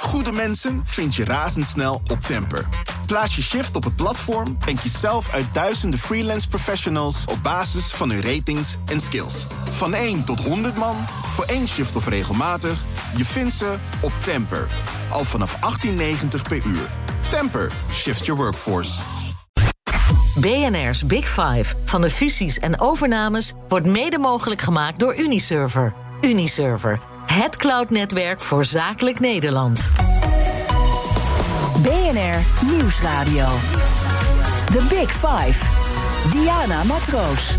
goede mensen vind je razendsnel op Temper. Plaats je shift op het platform en kies zelf uit duizenden freelance professionals op basis van hun ratings en skills. Van 1 tot 100 man, voor 1 shift of regelmatig, je vindt ze op Temper. Al vanaf 18,90 per uur. Temper, shift your workforce. BNR's Big Five van de fusies en overnames wordt mede mogelijk gemaakt door Uniserver. Uniserver, het cloudnetwerk voor zakelijk Nederland. BNR Nieuwsradio. The Big Five. Diana Matroos.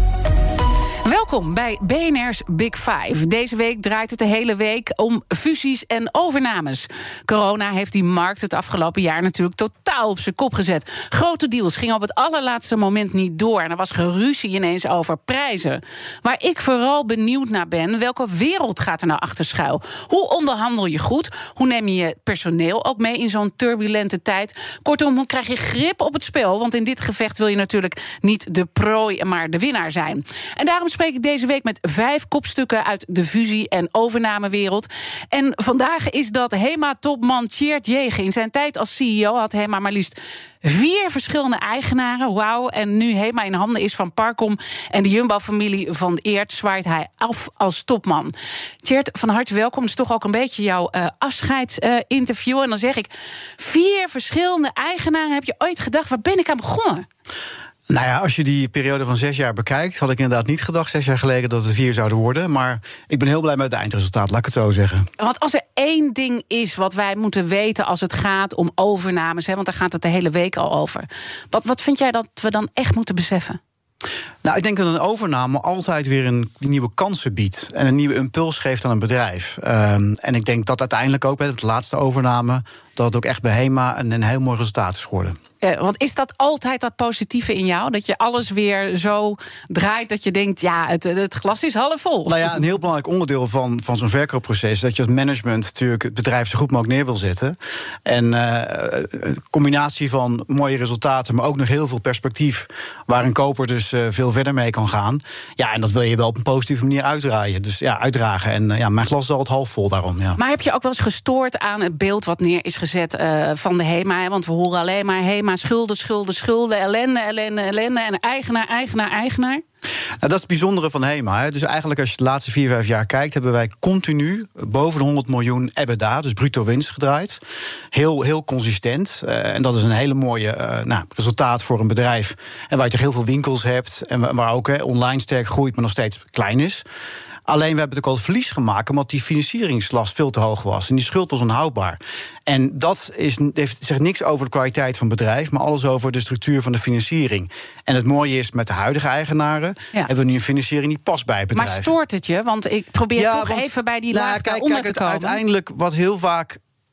Welkom bij BNR's Big Five. Deze week draait het de hele week om fusies en overnames. Corona heeft die markt het afgelopen jaar natuurlijk totaal op zijn kop gezet. Grote deals gingen op het allerlaatste moment niet door. En er was geruzie ineens over prijzen. Waar ik vooral benieuwd naar ben, welke wereld gaat er nou achter schuil? Hoe onderhandel je goed? Hoe neem je je personeel ook mee in zo'n turbulente tijd? Kortom, hoe krijg je grip op het spel? Want in dit gevecht wil je natuurlijk niet de prooi, maar de winnaar zijn. En daarom spreek ik deze week met 5 kopstukken uit de fusie- en overnamewereld. En vandaag is dat HEMA-topman Tjeerd Jegen. In zijn tijd als CEO had HEMA maar liefst 4 verschillende eigenaren. Wauw, en nu HEMA in handen is van Parcom en de Jumbo-familie van Eert, zwaait hij af als topman. Tjeerd, van harte welkom. Het is toch ook een beetje jouw afscheidsinterview. En dan zeg ik, 4 verschillende eigenaren. Heb je ooit gedacht, waar ben ik aan begonnen? Nou ja, als je die periode van 6 jaar bekijkt, had ik inderdaad niet gedacht 6 jaar geleden dat het 4 zouden worden. Maar ik ben heel blij met het eindresultaat, laat ik het zo zeggen. Want als er één ding is wat wij moeten weten als het gaat om overnames, want daar gaat het de hele week al over. Wat vind jij dat we dan echt moeten beseffen? Nou, ik denk dat een overname altijd weer een nieuwe kansen biedt en een nieuwe impuls geeft aan een bedrijf. En ik denk dat uiteindelijk ook bij de laatste overname, dat het ook echt bij HEMA een heel mooi resultaat is geworden. Want is dat altijd dat positieve in jou? Dat je alles weer zo draait dat je denkt, ja, het glas is half vol. Nou ja, een heel belangrijk onderdeel van zo'n verkoopproces is dat je als management natuurlijk het bedrijf zo goed mogelijk neer wil zetten. En een combinatie van mooie resultaten, maar ook nog heel veel perspectief waar een koper dus veel verder mee kan gaan. Ja, en dat wil je wel op een positieve manier uitdraaien. Dus ja, uitdragen. En ja, mijn glas is altijd half vol daarom. Ja. Maar heb je ook wel eens gestoord aan het beeld wat neer is gezet van de HEMA? Hè? Want we horen alleen maar HEMA, schulden, ellende. En eigenaar. Nou, dat is het bijzondere van HEMA. Hè. Dus eigenlijk als je de laatste 4-5 jaar kijkt, hebben wij continu boven de 100 miljoen EBITDA, dus bruto winst gedraaid. Heel consistent. En dat is een hele mooie resultaat voor een bedrijf. En waar je toch heel veel winkels hebt. En waar ook online sterk groeit, maar nog steeds klein is. Alleen we hebben natuurlijk al verlies gemaakt omdat die financieringslast veel te hoog was. En die schuld was onhoudbaar. En dat zegt niks over de kwaliteit van het bedrijf, maar alles over de structuur van de financiering. En het mooie is, met de huidige eigenaren hebben we nu een financiering die past bij het bedrijf. Maar stoort het je? Want ik probeer even bij die laag daaronder te komen. Uiteindelijk, wat heel vaak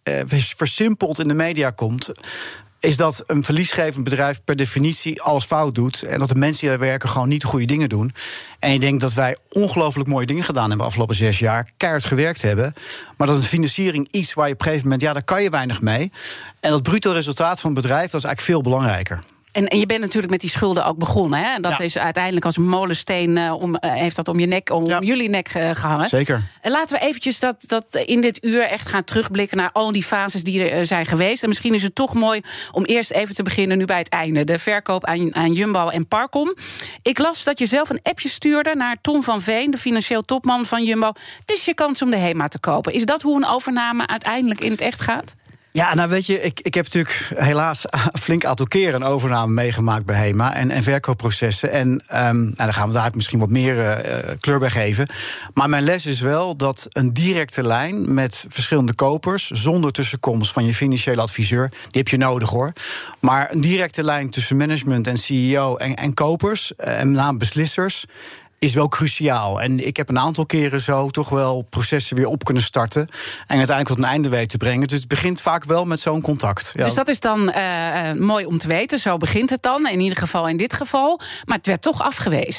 versimpeld in de media komt, is dat een verliesgevend bedrijf per definitie alles fout doet. En dat de mensen die daar werken gewoon niet de goede dingen doen. En ik denk dat wij ongelooflijk mooie dingen gedaan hebben de afgelopen 6 jaar. Keihard gewerkt hebben. Maar dat een financiering iets waar je op een gegeven moment, daar kan je weinig mee. En dat bruto resultaat van het bedrijf, dat is eigenlijk veel belangrijker. En je bent natuurlijk met die schulden ook begonnen. Hè? Dat is uiteindelijk als een molensteen heeft dat om je nek, om jullie nek gehangen. Zeker. En laten we eventjes dat in dit uur echt gaan terugblikken naar al die fases die er zijn geweest. En misschien is het toch mooi om eerst even te beginnen nu bij het einde. De verkoop aan Jumbo en Parcom. Ik las dat je zelf een appje stuurde naar Tom van Veen, de financieel topman van Jumbo. Het is je kans om de HEMA te kopen. Is dat hoe een overname uiteindelijk in het echt gaat? Ja, nou weet je, ik heb natuurlijk helaas een flink aantal keren een overname meegemaakt bij HEMA en verkoopprocessen. En daar gaan we daar misschien wat meer kleur bij geven. Maar mijn les is wel dat een directe lijn met verschillende kopers, zonder tussenkomst van je financiële adviseur, die heb je nodig hoor. Maar een directe lijn tussen management en CEO en kopers, en met name beslissers, is wel cruciaal. En ik heb een aantal keren zo toch wel processen weer op kunnen starten en uiteindelijk tot een einde weten te brengen. Dus het begint vaak wel met zo'n contact. Ja. Dus dat is dan mooi om te weten. Zo begint het dan, in ieder geval in dit geval. Maar het werd toch afgewezen.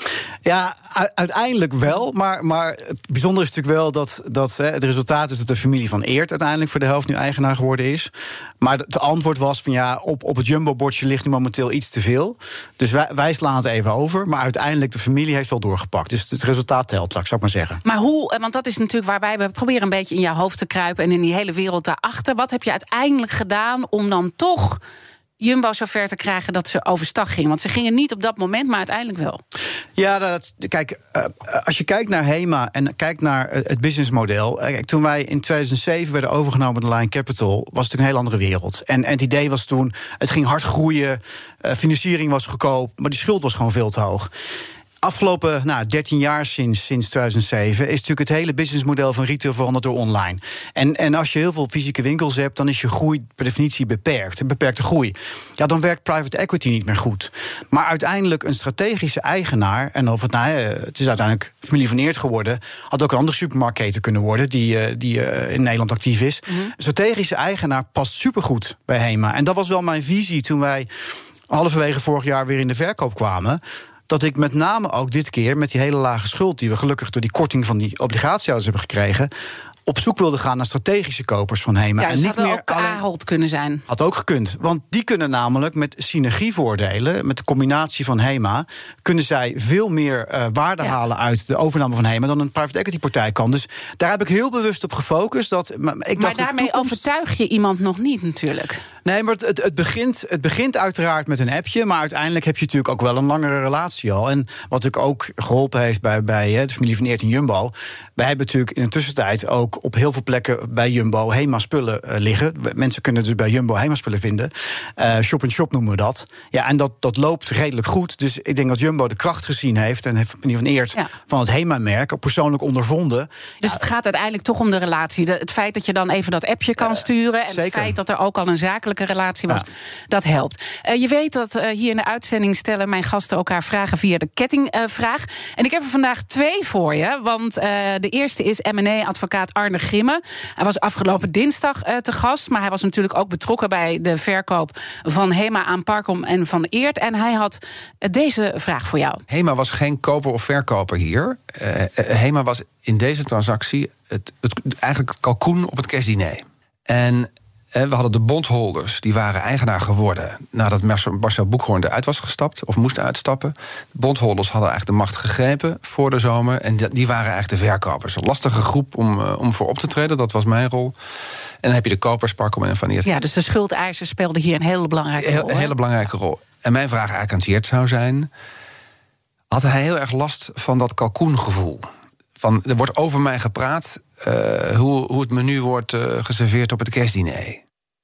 Ja, uiteindelijk wel. Maar het bijzondere is natuurlijk wel dat het resultaat is dat de familie van Eert uiteindelijk voor de helft nu eigenaar geworden is. Maar het antwoord was van ja, op het Jumbo-bordje ligt nu momenteel iets te veel. Dus wij slaan het even over. Maar uiteindelijk de familie heeft wel doorgepakt. Dus het resultaat telt, zou ik maar zeggen. Maar hoe, want dat is natuurlijk waar we proberen een beetje in jouw hoofd te kruipen en in die hele wereld daarachter. Wat heb je uiteindelijk gedaan om dan toch Jumbo zover te krijgen dat ze overstag gingen? Want ze gingen niet op dat moment, maar uiteindelijk wel. Ja, kijk, als je kijkt naar HEMA en kijkt naar het businessmodel. Toen wij in 2007 werden overgenomen door Lion Capital, was het een heel andere wereld. En het idee was toen, het ging hard groeien, financiering was goedkoop, maar die schuld was gewoon veel te hoog. Afgelopen 13 jaar sinds 2007 is natuurlijk het hele businessmodel van retail veranderd door online. En als je heel veel fysieke winkels hebt, dan is je groei per definitie beperkt. Een beperkte groei. Ja, dan werkt private equity niet meer goed. Maar uiteindelijk een strategische eigenaar, en of het is uiteindelijk familie van Eert geworden, had ook een andere supermarktketen kunnen worden die in Nederland actief is. Mm-hmm. Een strategische eigenaar past supergoed bij HEMA. En dat was wel mijn visie toen wij halverwege vorig jaar weer in de verkoop kwamen. Dat ik met name ook dit keer met die hele lage schuld die we gelukkig door die korting van die obligatiehouders hebben gekregen, op zoek wilde gaan naar strategische kopers van HEMA. Ja, en niet meer ook Ahold kunnen zijn. Had ook gekund. Want die kunnen namelijk met synergievoordelen, met de combinatie van HEMA, kunnen zij veel meer waarde halen uit de overname van HEMA dan een private equity partij kan. Dus daar heb ik heel bewust op gefocust. Maar daarmee overtuig je iemand nog niet natuurlijk. Nee, maar het begint uiteraard met een appje, maar uiteindelijk heb je natuurlijk ook wel een langere relatie al. En wat ik ook geholpen heeft bij de familie van Eert en Jumbo, wij hebben natuurlijk in de tussentijd ook op heel veel plekken bij Jumbo HEMA-spullen liggen. Mensen kunnen dus bij Jumbo HEMA-spullen vinden. Shop-in-shop noemen we dat. Ja, en dat loopt redelijk goed. Dus ik denk dat Jumbo de kracht gezien heeft en heeft familie van Eert van het HEMA-merk persoonlijk ondervonden. Dus het gaat uiteindelijk toch om de relatie. Het feit dat je dan even dat appje kan sturen en zeker. Het feit dat er ook al een zakelijke relatie was, dat helpt. Je weet dat hier in de uitzending stellen mijn gasten elkaar vragen via de kettingvraag. En ik heb er vandaag 2 voor je. Want de eerste is M&A-advocaat Arne Grimme. Hij was afgelopen dinsdag te gast, maar hij was natuurlijk ook betrokken bij de verkoop van HEMA aan Parkom en Van Eert. En hij had deze vraag voor jou. HEMA was geen koper of verkoper hier. HEMA was in deze transactie eigenlijk het kalkoen op het kerstdiner. En we hadden de bondholders, die waren eigenaar geworden nadat Marcel Boekhoorn eruit was gestapt, of moest uitstappen. De bondholders hadden eigenlijk de macht gegrepen voor de zomer, en die waren eigenlijk de verkopers. Een lastige groep om voor op te treden, dat was mijn rol. En dan heb je de kopers, Parkom en Van Eert. Ja, dus de schuldeisers speelden hier een hele belangrijke rol. Een hele belangrijke rol. En mijn vraag eigenlijk aan Tjeerd zou zijn, had hij heel erg last van dat kalkoengevoel? Er wordt over mij gepraat, hoe het menu wordt geserveerd op het kerstdiner.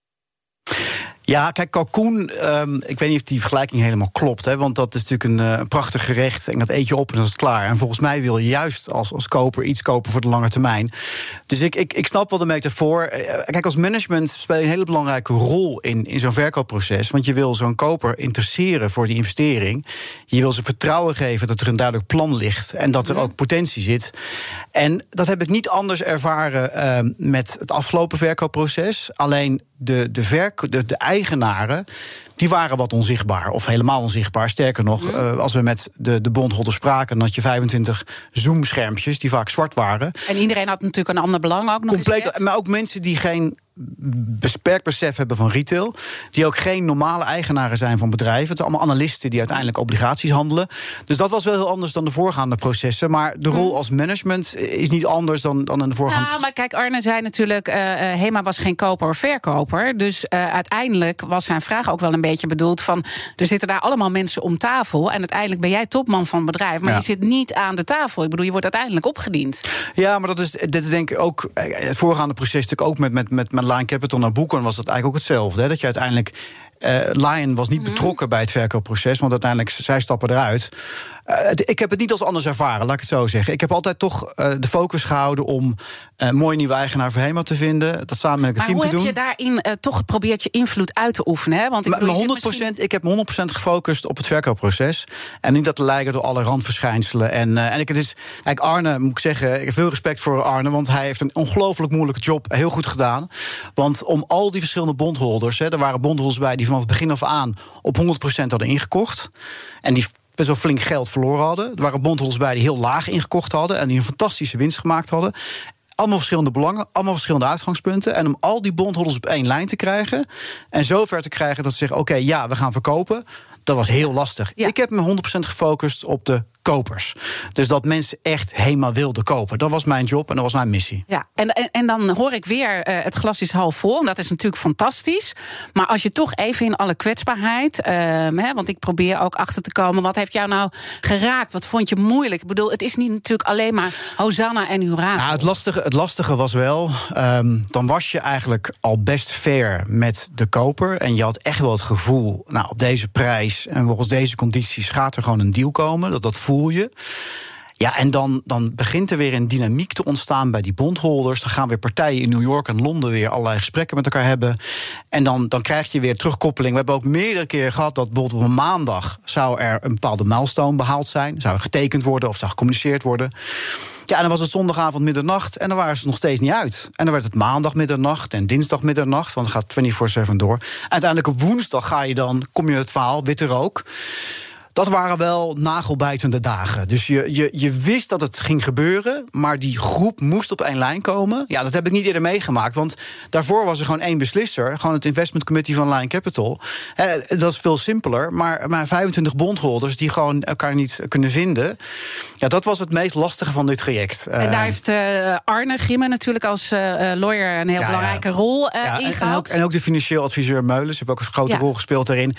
Ja, kijk, kalkoen, ik weet niet of die vergelijking helemaal klopt, hè, want dat is natuurlijk een prachtig gerecht en dat eet je op en dan is het klaar. En volgens mij wil je juist als koper iets kopen voor de lange termijn. Dus ik snap wel de metafoor. Kijk, als management speel je een hele belangrijke rol in zo'n verkoopproces, want je wil zo'n koper interesseren voor die investering. Je wil ze vertrouwen geven dat er een duidelijk plan ligt en dat er ook potentie zit. En dat heb ik niet anders ervaren met het afgelopen verkoopproces. Alleen de eigenaren, die waren wat onzichtbaar, of helemaal onzichtbaar. Sterker nog, als we met de bondholders spraken, dan had je 25 Zoom-schermpjes die vaak zwart waren. En iedereen had natuurlijk een ander belang ook nog. Compleet, maar ook mensen die geen beperkt besef hebben van retail, die ook geen normale eigenaren zijn van bedrijven. Het zijn allemaal analisten die uiteindelijk obligaties handelen. Dus dat was wel heel anders dan de voorgaande processen. Maar de rol als management is niet anders dan in de voorgaande. Ja, maar kijk, Arne zei natuurlijk, HEMA was geen koper of verkoper. Dus uiteindelijk was zijn vraag ook wel een beetje bedoeld van, er zitten daar allemaal mensen om tafel en uiteindelijk ben jij topman van het bedrijf, maar je zit niet aan de tafel. Ik bedoel, je wordt uiteindelijk opgediend. Ja, maar dit is denk ik ook het voorgaande proces natuurlijk ook met Lion Capital naar Boekhoorn was dat eigenlijk ook hetzelfde. Hè? Dat je uiteindelijk Lion was niet betrokken bij het verkoopproces, want uiteindelijk zij stappen eruit. Ik heb het niet als anders ervaren, laat ik het zo zeggen. Ik heb altijd toch de focus gehouden om een mooie nieuwe eigenaar voor HEMA te vinden. Dat samen met het team te doen. Maar hoe heb je daarin toch geprobeerd je invloed uit te oefenen? Hè? Want ik heb me 100% gefocust op het verkoopproces. En niet dat te lijken door alle randverschijnselen. En het is, kijk, Arne, moet ik zeggen, ik heb veel respect voor Arne, want hij heeft een ongelooflijk moeilijke job heel goed gedaan. Want om al die verschillende bondholders, er waren bondholders bij die vanaf het begin af aan op 100% hadden ingekocht. En die best wel flink geld verloren hadden. Er waren bondholders bij die heel laag ingekocht hadden en die een fantastische winst gemaakt hadden. Allemaal verschillende belangen, allemaal verschillende uitgangspunten. En om al die bondholders op één lijn te krijgen en zover te krijgen dat ze zeggen, oké, ja, we gaan verkopen. Dat was heel lastig. Ja. Ik heb me 100% gefocust op de kopers. Dus dat mensen echt HEMA wilden kopen. Dat was mijn job en dat was mijn missie. Ja, en dan hoor ik weer het glas is half vol. En dat is natuurlijk fantastisch. Maar als je toch even in alle kwetsbaarheid, want ik probeer ook achter te komen, wat heeft jou nou geraakt? Wat vond je moeilijk? Ik bedoel, het is niet natuurlijk alleen maar Hosanna en Hoera. Nou, het lastige was wel, dan was je eigenlijk al best fair met de koper. En je had echt wel het gevoel, nou, op deze prijs en volgens deze condities gaat er gewoon een deal komen. Dat voel je. Ja, en dan begint er weer een dynamiek te ontstaan bij die bondholders. Dan gaan weer partijen in New York en Londen weer allerlei gesprekken met elkaar hebben. En dan krijg je weer terugkoppeling. We hebben ook meerdere keren gehad dat bijvoorbeeld op een maandag zou er een bepaalde milestone behaald zijn. Zou er getekend worden of zou gecommuniceerd worden. Ja, en dan was het zondagavond middernacht en dan waren ze nog steeds niet uit. En dan werd het maandag middernacht en dinsdag middernacht, want het gaat 24/7 door. Uiteindelijk op woensdag kom je het verhaal, witte rook. Dat waren wel nagelbijtende dagen. Dus je wist dat het ging gebeuren, maar die groep moest op één lijn komen. Ja, dat heb ik niet eerder meegemaakt, want daarvoor was er gewoon één beslisser. Gewoon het investment committee van Lion Capital. Dat is veel simpeler, maar 25 bondholders die gewoon elkaar niet kunnen vinden. Ja, dat was het meest lastige van dit traject. En daar heeft Arne Grimme natuurlijk als lawyer een heel belangrijke rol in gehad. En ook de financieel adviseur Meulens heeft ook een grote rol gespeeld daarin.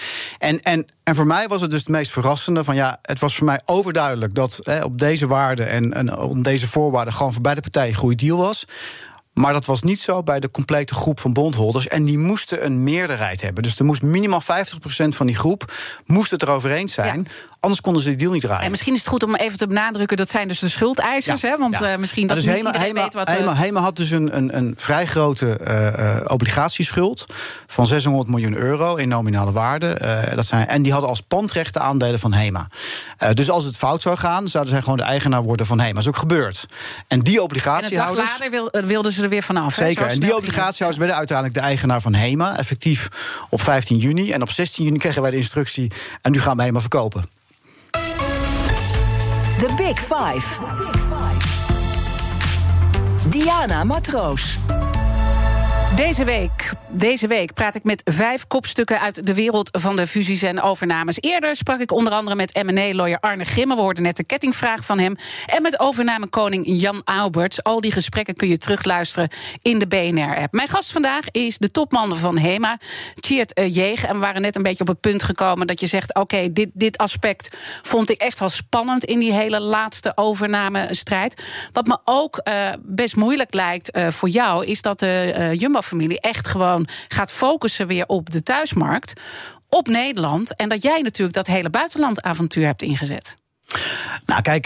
En voor mij was het dus het meest verrassende van het was voor mij overduidelijk dat op deze waarden en op deze voorwaarden gewoon voor beide partijen een goede deal was. Maar dat was niet zo bij de complete groep van bondholders. En die moesten een meerderheid hebben. Dus er moest minimaal 50% van die groep moest het erover eens zijn. Ja. Anders konden ze die deal niet draaien. En misschien is het goed om even te benadrukken, dat zijn dus de schuldeisers. Ja. Hè? Want misschien dat dus niet iedereen weet wat... HEMA had dus een vrij grote obligatieschuld van €600 miljoen in nominale waarde. En die hadden als pandrechten aandelen van HEMA. Dus als het fout zou gaan, zouden zij gewoon de eigenaar worden van HEMA. Dat is ook gebeurd. En die obligatiehouders... En een dag later wilden ze er weer vanaf. Zeker, en die obligatiehouders werden uiteindelijk de eigenaar van HEMA. Effectief op 15 juni. En op 16 juni kregen wij de instructie. En nu gaan we HEMA verkopen. The Big Five. Diana Matroos. Deze week praat ik met 5 kopstukken uit de wereld van de fusies en overnames. Eerder sprak ik onder andere met M&A-lawyer Arne Grimme. We hoorden net de kettingvraag van hem. En met overnamekoning Jan Alberts. Al die gesprekken kun je terugluisteren in de BNR-app. Mijn gast vandaag is de topman van HEMA, Tjeerd Jeeg. En we waren net een beetje op het punt gekomen dat je zegt, oké, dit aspect vond ik echt wel spannend in die hele laatste overnamestrijd. Wat me ook best moeilijk lijkt voor jou, is dat de Jumbo-familie echt gewoon gaat focussen weer op de thuismarkt, op Nederland. En dat jij natuurlijk dat hele buitenlandavontuur hebt ingezet. Nou, kijk,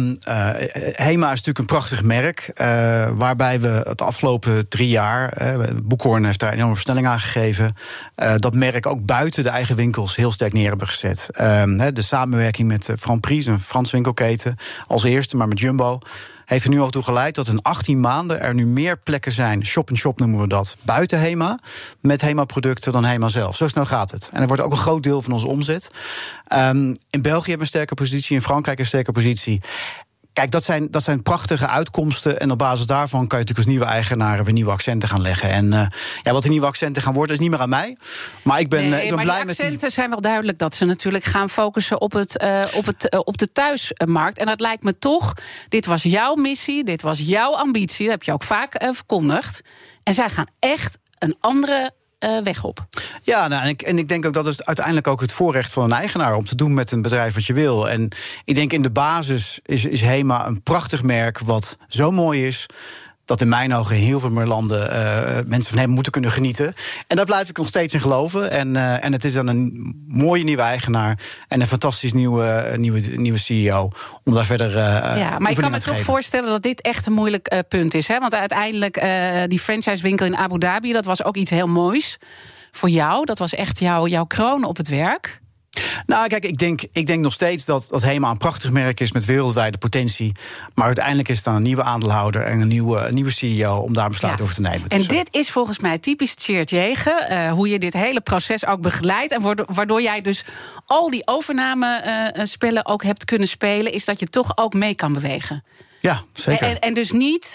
HEMA is natuurlijk een prachtig merk, waarbij we het afgelopen 3 jaar, Boekhorn heeft daar een enorme versnelling aan gegeven, dat merk ook buiten de eigen winkels heel sterk neer hebben gezet. De samenwerking met Franprix, een Frans winkelketen, als eerste, maar met Jumbo, heeft er nu al toe geleid dat in 18 maanden er nu meer plekken zijn, shop-in-shop noemen we dat, buiten HEMA, met HEMA-producten dan HEMA zelf. Zo snel gaat het. En dat wordt ook een groot deel van onze omzet. In België hebben we een sterke positie, in Frankrijk een sterke positie. Kijk, dat zijn prachtige uitkomsten. En op basis daarvan kan je natuurlijk als nieuwe eigenaren weer nieuwe accenten gaan leggen. En wat die nieuwe accenten gaan worden, is niet meer aan mij. Maar ik ben blij met die accenten zijn wel duidelijk dat ze natuurlijk gaan focussen op de thuismarkt. En dat lijkt me toch, dit was jouw missie, dit was jouw ambitie. Dat heb je ook vaak verkondigd. En zij gaan echt een andere weg op. Ja, en ik denk ook dat het uiteindelijk ook het voorrecht van een eigenaar om te doen met een bedrijf wat je wil. En ik denk in de basis is HEMA een prachtig merk wat zo mooi is dat in mijn ogen in heel veel meer landen mensen van hem moeten kunnen genieten. En daar blijf ik nog steeds in geloven. En het is dan een mooie nieuwe eigenaar en een fantastisch nieuwe CEO om daar verder maar ik kan me toch voorstellen dat dit echt een moeilijk punt is. Hè? Want uiteindelijk die franchisewinkel in Abu Dhabi, dat was ook iets heel moois voor jou. Dat was echt jouw kroon op het werk. Nou, kijk, ik denk nog steeds dat HEMA een prachtig merk is met wereldwijde potentie. Maar uiteindelijk is het dan een nieuwe aandeelhouder en een nieuwe CEO om daar besluit over te nemen. En dit is volgens mij typisch Tjeerd Jegen, hoe je dit hele proces ook begeleidt. En waardoor jij dus al die overname-spellen ook hebt kunnen spelen, is dat je toch ook mee kan bewegen. Ja, zeker. En dus niet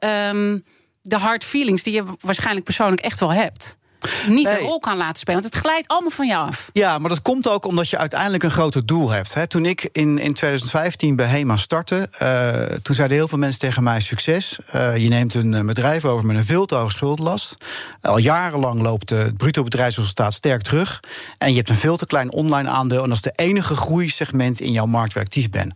de hard feelings die je waarschijnlijk persoonlijk echt wel hebt, niet een rol kan laten spelen. Want het glijdt allemaal van jou af. Ja, maar dat komt ook omdat je uiteindelijk een groter doel hebt. Hè. Toen ik in 2015 bij HEMA startte, toen zeiden heel veel mensen tegen mij: succes. Je neemt een bedrijf over met een veel te hoge schuldenlast. Al jarenlang loopt het bruto bedrijfsresultaat sterk terug. En je hebt een veel te klein online aandeel. En dat is de enige groeisegment in jouw markt waar je actief bent.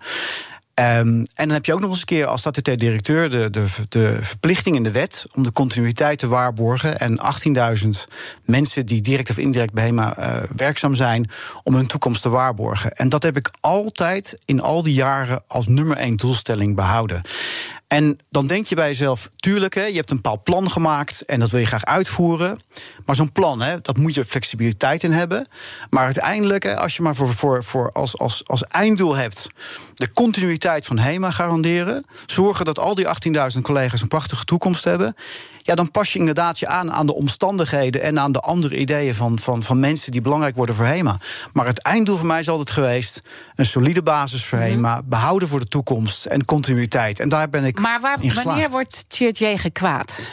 En dan heb je ook nog eens een keer als statutair directeur de verplichting in de wet om de continuïteit te waarborgen. En 18.000 mensen die direct of indirect bij HEMA werkzaam zijn om hun toekomst te waarborgen. En dat heb ik altijd in al die jaren als nummer 1 doelstelling behouden. En dan denk je bij jezelf, tuurlijk, je hebt een bepaald plan gemaakt en dat wil je graag uitvoeren. Maar zo'n plan, dat moet je flexibiliteit in hebben. Maar uiteindelijk, als je maar voor als einddoel hebt de continuïteit van HEMA garanderen, zorgen dat al die 18.000 collega's een prachtige toekomst hebben, ja, dan pas je inderdaad je aan de omstandigheden en aan de andere ideeën van mensen die belangrijk worden voor HEMA. Maar het einddoel voor mij is altijd geweest een solide basis voor HEMA, behouden voor de toekomst en continuïteit. En daar ben ik wanneer wordt Tjeerd Jegen kwaad?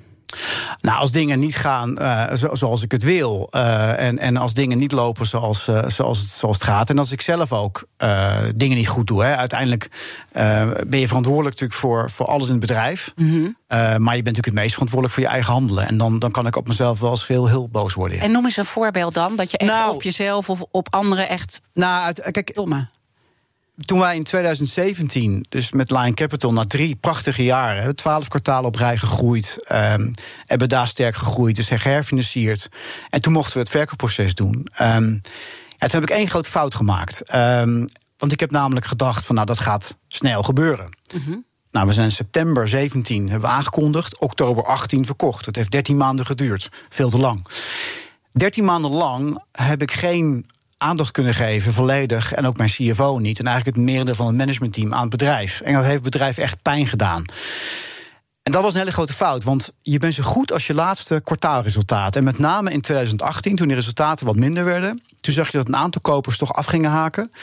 Nou, als dingen niet gaan zoals ik het wil. En als dingen niet lopen zoals het gaat. En als ik zelf ook dingen niet goed doe. Uiteindelijk ben je verantwoordelijk natuurlijk voor alles in het bedrijf. Mm-hmm. Maar je bent natuurlijk het meest verantwoordelijk voor je eigen handelen. En dan kan ik op mezelf wel eens heel boos worden. Ja. En noem eens een voorbeeld dan. Dat je echt op jezelf of op anderen echt... Kijk, toen wij in 2017, dus met Lion Capital, na 3 prachtige jaren, 12 kwartalen op rij gegroeid, EBITDA sterk gegroeid, dus geherfinancierd. En toen mochten we het verkoopproces doen. Toen heb ik 1 grote fout gemaakt. Want ik heb namelijk gedacht van, dat gaat snel gebeuren. Mm-hmm. Nou, we zijn in september 17 hebben we aangekondigd, oktober 18 verkocht. Het heeft 13 maanden geduurd, veel te lang. 13 maanden lang heb ik geen aandacht kunnen geven, volledig, en ook mijn CFO niet, en eigenlijk het merendeel van het managementteam aan het bedrijf. En dat heeft het bedrijf echt pijn gedaan. En dat was een hele grote fout, want je bent zo goed als je laatste kwartaalresultaat. En met name in 2018, toen de resultaten wat minder werden, toen zag je dat een aantal kopers toch af gingen haken.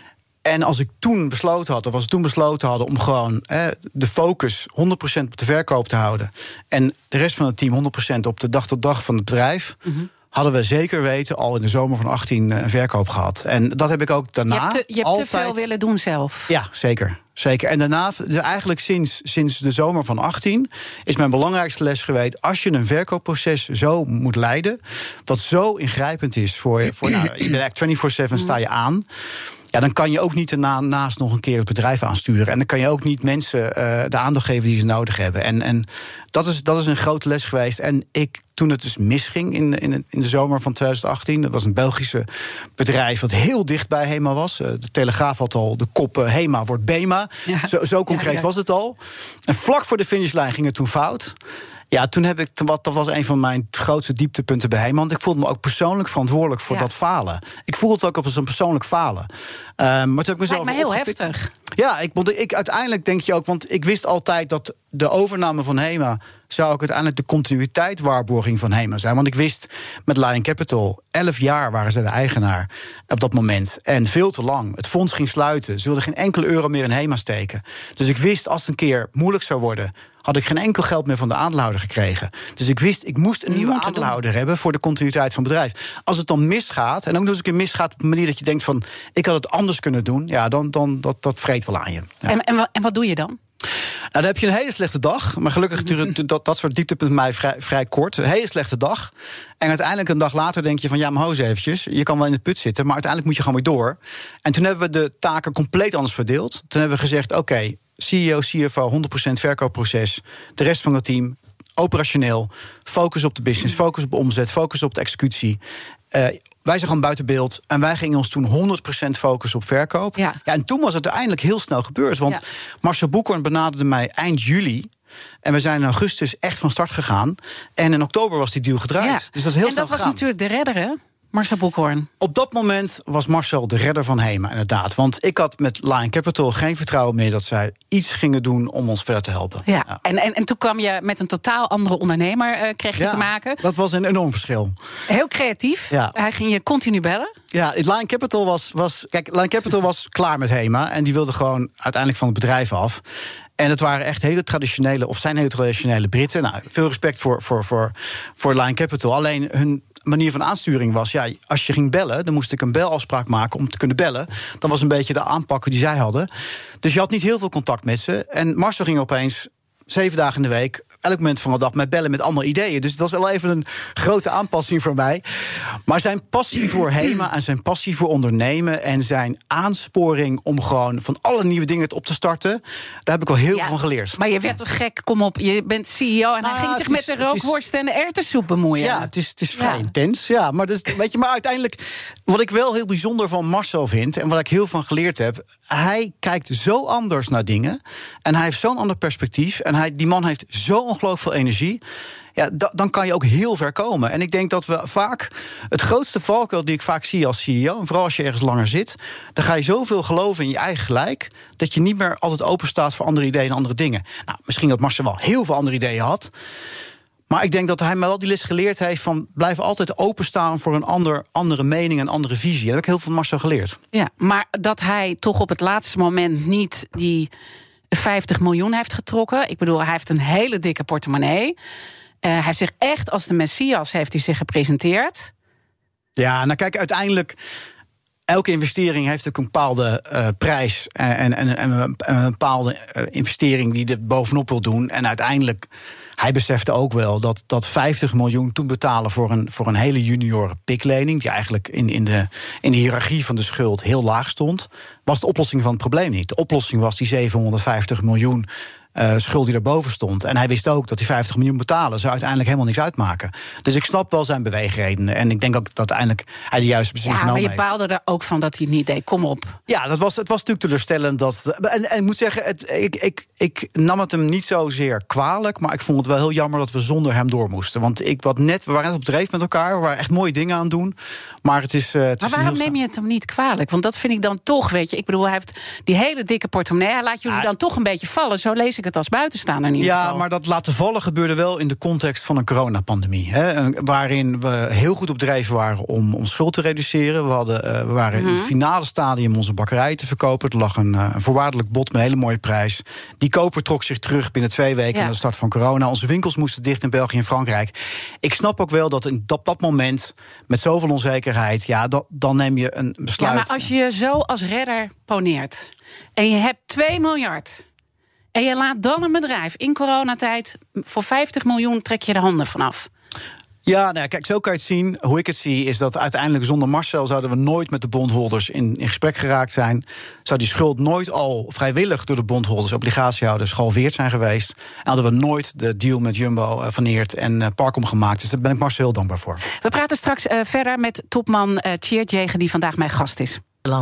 En als we toen besloten hadden om gewoon de focus 100% op de verkoop te houden en de rest van het team 100% op de dag tot dag van het bedrijf, mm-hmm, hadden we zeker weten al in de zomer van 18 een verkoop gehad. En dat heb ik ook daarna je hebt altijd te veel willen doen zelf. Ja, zeker. En daarna, dus eigenlijk sinds de zomer van 18, is mijn belangrijkste les geweest: als je een verkoopproces zo moet leiden, wat zo ingrijpend is voor je bent eigenlijk 24/7 sta je aan. Ja, dan kan je ook niet daarnaast nog een keer het bedrijf aansturen. En dan kan je ook niet mensen de aandacht geven die ze nodig hebben. En dat is een grote les geweest. En toen het dus misging in de zomer van 2018... dat was een Belgische bedrijf wat heel dicht bij HEMA was. De Telegraaf had al de kop HEMA wordt BEMA. Ja. Zo concreet was het al. En vlak voor de finishlijn ging het toen fout. Ja, toen heb ik, dat was een van mijn grootste dieptepunten bij HEMA. Want ik voelde me ook persoonlijk verantwoordelijk voor dat falen. Ik voelde het ook als een persoonlijk falen. Maar toen heb ik mezelf lijkt me heel heftig. Ja, uiteindelijk denk je ook, want ik wist altijd dat de overname van HEMA zou ook uiteindelijk de continuïteitswaarborging van HEMA zijn. Want ik wist met Lion Capital, 11 jaar waren ze de eigenaar op dat moment. En veel te lang. Het fonds ging sluiten. Ze wilden geen enkele euro meer in HEMA steken. Dus ik wist, als het een keer moeilijk zou worden, had ik geen enkel geld meer van de aandeelhouder gekregen. Dus ik wist, ik moest een nieuwe aandeelhouder hebben voor de continuïteit van het bedrijf. Als het dan misgaat, en ook nog eens een keer misgaat op een manier dat je denkt van, ik had het anders kunnen doen, ja, dan dat vreet wel aan je. Ja. En wat doe je dan? Nou, dan heb je een hele slechte dag. Maar gelukkig duurt dat soort dieptepunten bij mij vrij kort. Een hele slechte dag. En uiteindelijk een dag later denk je van, ja, maar ho eens eventjes. Je kan wel in de put zitten, maar uiteindelijk moet je gewoon weer door. En toen hebben we de taken compleet anders verdeeld. Toen hebben we gezegd, oké, CEO, CFO, 100% verkoopproces. De rest van het team, operationeel. Focus op de business, focus op de omzet, focus op de executie. Wij zijn gewoon buiten beeld. En wij gingen ons toen 100% focussen op verkoop. Ja, en toen was het uiteindelijk heel snel gebeurd. Want Marcel Boekhorn benaderde mij eind juli. En we zijn in augustus echt van start gegaan. En in oktober was die deal gedraaid. Ja. Dus dat is heel snel gegaan. En dat was natuurlijk de redder, hè? Marcel Boekhoorn. Op dat moment was Marcel de redder van HEMA, inderdaad. Want ik had met Lion Capital geen vertrouwen meer dat zij iets gingen doen om ons verder te helpen. Ja. En toen kwam je met een totaal andere ondernemer kreeg je te maken. Dat was een enorm verschil. Heel creatief. Ja. Hij ging je continu bellen. Ja, Lion Capital Lion Capital was klaar met HEMA en die wilde gewoon uiteindelijk van het bedrijf af. En het waren echt hele traditionele Britten. Nou, veel respect voor Lion Capital. Alleen hun manier van aansturing was, ja, als je ging bellen, dan moest ik een belafspraak maken om te kunnen bellen. Dat was een beetje de aanpak die zij hadden. Dus je had niet heel veel contact met ze. En Marcel ging opeens 7 dagen in de week, elk moment van de dag, met bellen met allemaal ideeën. Dus dat was wel even een grote aanpassing voor mij. Maar zijn passie voor HEMA en zijn passie voor ondernemen en zijn aansporing om gewoon van alle nieuwe dingen op te starten, daar heb ik wel heel veel van geleerd. Maar je werd toch gek, kom op, je bent CEO en hij ging zich met de rookworst en de erwtensoep bemoeien. Ja, het is vrij intens. Ja, maar, maar uiteindelijk, wat ik wel heel bijzonder van Marcel vind en wat ik heel van geleerd heb, hij kijkt zo anders naar dingen en hij heeft zo'n ander perspectief en die man heeft zo ongelooflijk veel energie. Ja, dan kan je ook heel ver komen. En ik denk dat we vaak het grootste valkuil die ik vaak zie als CEO, en vooral als je ergens langer zit, dan ga je zoveel geloven in je eigen gelijk dat je niet meer altijd open staat voor andere ideeën en andere dingen. Nou, misschien dat Marcel wel heel veel andere ideeën had. Maar ik denk dat hij me wel die les geleerd heeft van blijf altijd openstaan voor een andere mening, een andere visie. En dat heb ik heel veel van Marcel geleerd. Ja, maar dat hij toch op het laatste moment niet die 50 miljoen heeft getrokken. Ik bedoel, hij heeft een hele dikke portemonnee. Hij heeft zich echt als de Messias heeft hij zich gepresenteerd. Ja, nou kijk, uiteindelijk elke investering heeft ook een bepaalde prijs en een bepaalde investering die er bovenop wil doen. En uiteindelijk, hij besefte ook wel dat 50 miljoen toen betalen voor een hele junioren piklening, die eigenlijk in de hiërarchie van de schuld heel laag stond, was de oplossing van het probleem niet. De oplossing was die 750 miljoen schuld die daarboven stond. En hij wist ook dat die 50 miljoen betalen zou uiteindelijk helemaal niks uitmaken. Dus ik snap wel zijn beweegredenen. En ik denk ook dat uiteindelijk hij de juiste beslissing genomen heeft. Maar je baalde er ook van dat hij het niet deed. Kom op. Ja, het was natuurlijk teleurstellend. En ik moet zeggen, ik nam het hem niet zozeer kwalijk, maar ik vond het wel heel jammer dat we zonder hem door moesten. Want we waren net op dreef met elkaar. We waren echt mooie dingen aan het doen. Maar het is maar waarom neem je het hem niet kwalijk? Want dat vind ik dan toch, weet je. Ik bedoel, hij heeft die hele dikke portemonnee. Hij laat jullie dan toch een beetje vallen. Zo lees ik het als buitenstaander in ieder geval. Ja, maar dat laten vallen gebeurde wel in de context van een coronapandemie. Waarin we heel goed op dreef waren om schuld te reduceren. We waren in het finale stadium onze bakkerij te verkopen. Er lag een voorwaardelijk bod met een hele mooie prijs. Die koper trok zich terug binnen 2 weken na de start van corona. Onze winkels moesten dicht in België en Frankrijk. Ik snap ook wel dat in dat moment, met zoveel onzekerheid, dan neem je een besluit. Ja, maar als je je zo als redder poneert en je hebt 2 miljard... en je laat dan een bedrijf in coronatijd voor 50 miljoen trek je de handen vanaf. Ja, nou, kijk, zo kan je het zien. Hoe ik het zie is dat uiteindelijk zonder Marcel zouden we nooit met de bondholders in gesprek geraakt zijn. Zou die schuld nooit al vrijwillig door de bondholders, obligatiehouders, gehalveerd zijn geweest. En hadden we nooit de deal met Jumbo, Van Eert en Parkom gemaakt. Dus daar ben ik Marcel heel dankbaar voor. We praten straks verder met topman Tjeerd Jegen, die vandaag mijn gast is.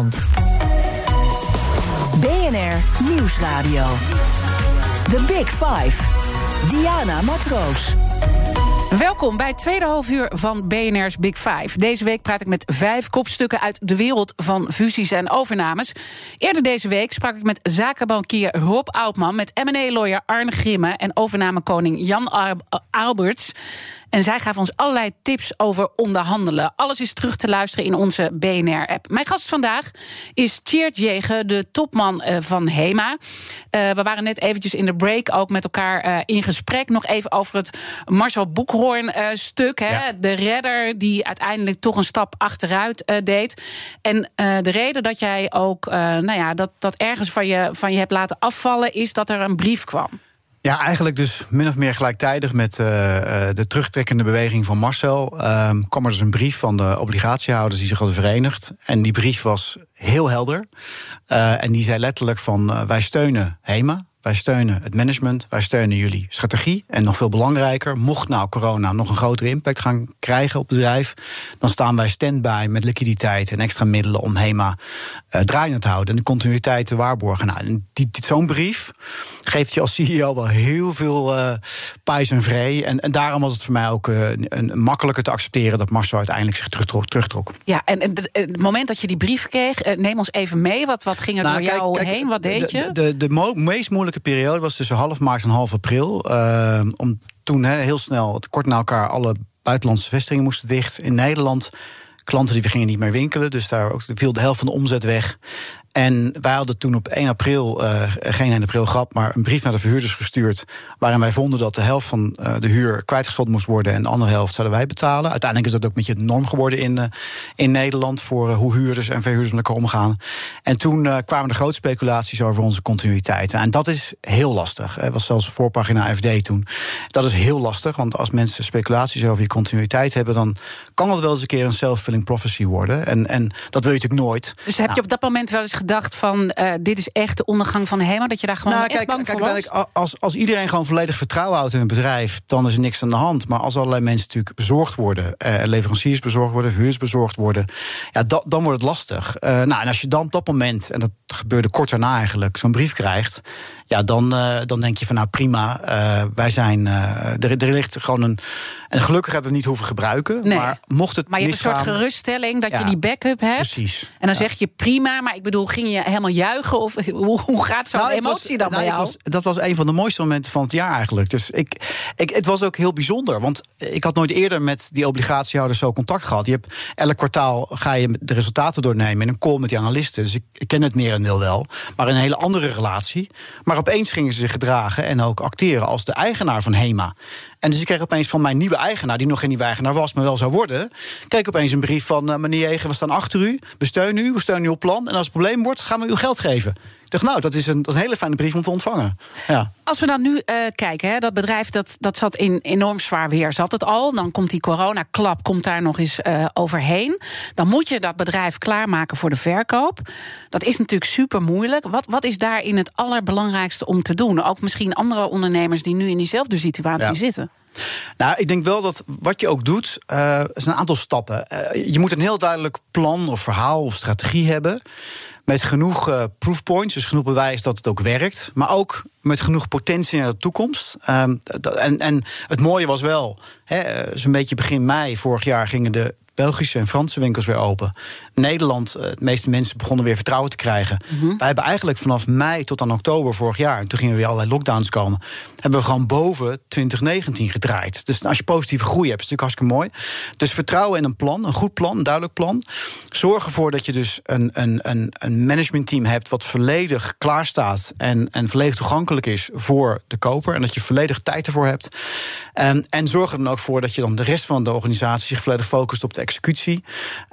BNR Nieuwsradio. The Big Five. Diana Matroos. Welkom bij het tweede halfuur van BNR's Big Five. Deze week praat ik met 5 kopstukken uit de wereld van fusies en overnames. Eerder deze week sprak ik met zakenbankier Rob Oudman, met M&A-lawyer Arne Grimme en overnamekoning Jan Alberts. En zij gaven ons allerlei tips over onderhandelen. Alles is terug te luisteren in onze BNR-app. Mijn gast vandaag is Tjeerd Jegen, de topman van HEMA. We waren net eventjes in de break ook met elkaar in gesprek. Nog even over het Marcel Boekhoorn-stuk. Ja. De redder die uiteindelijk toch een stap achteruit deed. En de reden dat jij ook dat ergens van je hebt laten afvallen is dat er een brief kwam. Ja, eigenlijk dus min of meer gelijktijdig met de terugtrekkende beweging van Marcel kwam er dus een brief van de obligatiehouders die zich hadden verenigd. En die brief was heel helder. En die zei letterlijk van wij steunen HEMA. wij steunen het management, wij steunen jullie strategie. En nog veel belangrijker, mocht nou corona nog een grotere impact gaan krijgen op het bedrijf, dan staan wij stand-by met liquiditeit en extra middelen om HEMA draaiende te houden en de continuïteit te waarborgen. Nou, zo'n brief geeft je als CEO wel heel veel pijs en vree. En daarom was het voor mij ook een makkelijker te accepteren dat Marcel uiteindelijk zich terugtrok. Ja, en het moment dat je die brief kreeg, neem ons even mee. Wat ging er door jou heen? Wat deed je? De meest moeilijke periode was tussen half maart en half april. Om toen heel snel, kort na elkaar, alle buitenlandse vestigingen moesten dicht. In Nederland, klanten die gingen niet meer winkelen. Dus daar viel de helft van de omzet weg. En wij hadden toen op 1 april, geen 1 april grap, maar een brief naar de verhuurders gestuurd, waarin wij vonden dat de helft van de huur kwijtgeschot moest worden en de andere helft zouden wij betalen. Uiteindelijk is dat ook een beetje de norm geworden in Nederland voor hoe huurders en verhuurders met elkaar omgaan. En toen kwamen er grote speculaties over onze continuïteit. En dat is heel lastig. Het was zelfs voorpagina FD toen. Dat is heel lastig, want als mensen speculaties over je continuïteit hebben, dan kan dat wel eens een keer een self-fulfilling prophecy worden. En dat wil je natuurlijk nooit. Dus heb je op dat moment wel eens gedacht van dit is echt de ondergang van de HEMA, dat je daar gewoon echt bang voor was? Als iedereen gewoon volledig vertrouwen houdt in een bedrijf, dan is er niks aan de hand. Maar als allerlei mensen natuurlijk bezorgd worden, leveranciers bezorgd worden, verhuurders bezorgd worden, ja, dan wordt het lastig. En als je dan op dat moment, en dat gebeurde kort daarna eigenlijk, zo'n brief krijgt, ja, dan denk je van nou prima, wij zijn, er ligt gewoon en gelukkig hebben we het niet hoeven gebruiken. Nee. Maar mocht het maar je hebt een soort geruststelling dat je die backup hebt. Precies. En dan zeg je prima, maar ik bedoel, ging je helemaal juichen? Of hoe gaat zo'n emotie dan bij jou? Dat was een van de mooiste momenten van het jaar eigenlijk. Dus het was ook heel bijzonder. Want ik had nooit eerder met die obligatiehouders zo contact gehad. Je hebt elk kwartaal ga je de resultaten doornemen in een call met die analisten. Dus ik ken het merendeel wel. Maar een hele andere relatie. Maar opeens gingen ze zich gedragen en ook acteren als de eigenaar van HEMA. En dus ik kreeg opeens van mijn nieuwe eigenaar, die nog geen nieuwe eigenaar was, maar wel zou worden, kreeg ik opeens een brief van meneer Jeger, we staan achter u, we steunen uw plan. En als het probleem wordt, gaan we uw geld geven. Ik dacht, nou, dat is een hele fijne brief om te ontvangen. Ja. Als we dan nu kijken, dat bedrijf dat zat in enorm zwaar weer, zat het al. Dan komt die coronaklap, komt daar nog eens overheen. Dan moet je dat bedrijf klaarmaken voor de verkoop. Dat is natuurlijk super moeilijk. Wat is daarin het allerbelangrijkste om te doen? Ook misschien andere ondernemers die nu in diezelfde situatie zitten. Nou, ik denk wel dat wat je ook doet, is een aantal stappen. Je moet een heel duidelijk plan of verhaal of strategie hebben, met genoeg proofpoints, dus genoeg bewijs dat het ook werkt, maar ook met genoeg potentie naar de toekomst. En het mooie was wel, zo'n beetje begin mei vorig jaar gingen de Belgische en Franse winkels weer open. Nederland, de meeste mensen begonnen weer vertrouwen te krijgen. Mm-hmm. Wij hebben eigenlijk vanaf mei tot aan oktober vorig jaar, en toen gingen weer allerlei lockdowns komen, hebben we gewoon boven 2019 gedraaid. Dus als je positieve groei hebt, is het natuurlijk hartstikke mooi. Dus vertrouwen in een plan, een goed plan, een duidelijk plan. Zorg ervoor dat je dus een managementteam hebt wat volledig klaar staat en volledig toegankelijk is voor de koper. En dat je volledig tijd ervoor hebt. En zorg er dan ook voor dat je dan de rest van de organisatie zich volledig focust op de executie.